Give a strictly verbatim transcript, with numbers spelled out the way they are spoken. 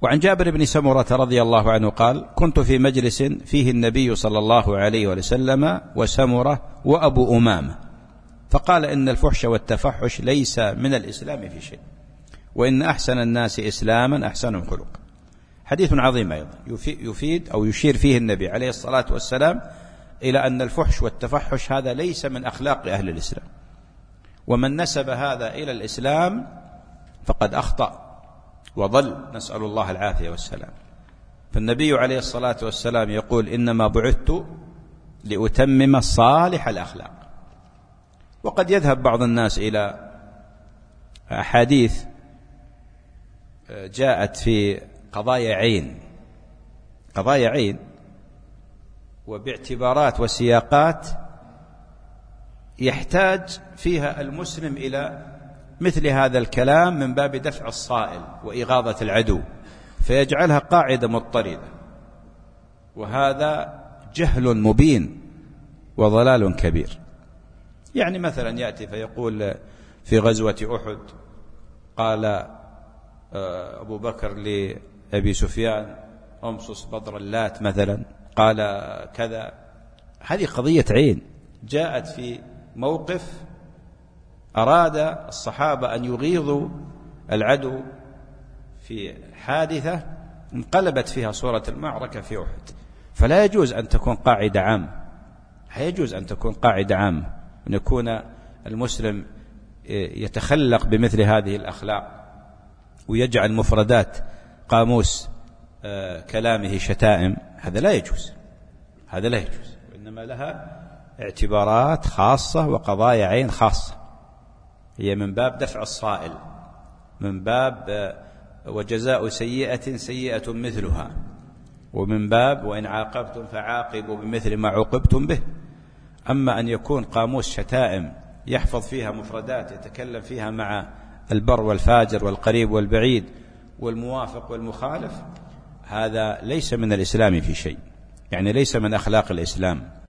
وعن جابر بن سمرة رضي الله عنه قال: كنت في مجلس فيه النبي صلى الله عليه وسلم وسمرة وأبو أمامة، فقال: إن الفحش والتفحش ليس من الإسلام في شيء، وإن أحسن الناس إسلاما أحسنهم خلقا. حديث عظيم أيضا يفيد أو يشير فيه النبي عليه الصلاة والسلام إلى أن الفحش والتفحش هذا ليس من أخلاق أهل الإسلام، ومن نسب هذا إلى الإسلام فقد أخطأ وضل، نسأل الله العافية والسلام. فالنبي عليه الصلاة والسلام يقول: إنما بعثت لأتمم صالح الأخلاق. وقد يذهب بعض الناس إلى أحاديث جاءت في قضايا عين قضايا عين وباعتبارات وسياقات يحتاج فيها المسلم إلى مثل هذا الكلام من باب دفع الصائل وإغاظة العدو، فيجعلها قاعدة مضطردة، وهذا جهل مبين وضلال كبير. يعني مثلا يأتي فيقول في غزوة أحد قال أبو بكر لأبي سفيان: أمصص بدر اللات مثلا، قال كذا. هذه قضية عين جاءت في موقف أراد الصحابة أن يغيظوا العدو في حادثة انقلبت فيها صورة المعركة في أحد. فلا يجوز أن تكون قاعدة عامة، لا يجوز أن تكون قاعدة عامة أن يكون المسلم يتخلق بمثل هذه الأخلاق ويجعل مفردات قاموس كلامه شتائم. هذا لا يجوز، هذا لا يجوز، وإنما لها اعتبارات خاصة وقضايا عين خاصة، هي من باب دفع الصائل، من باب وجزاء سيئة سيئة مثلها، ومن باب وإن عاقبتم فعاقبوا بمثل ما عوقبتم به. أما أن يكون قاموس شتائم يحفظ فيها مفردات يتكلم فيها مع البر والفاجر والقريب والبعيد والموافق والمخالف، هذا ليس من الإسلام في شيء، يعني ليس من أخلاق الإسلام.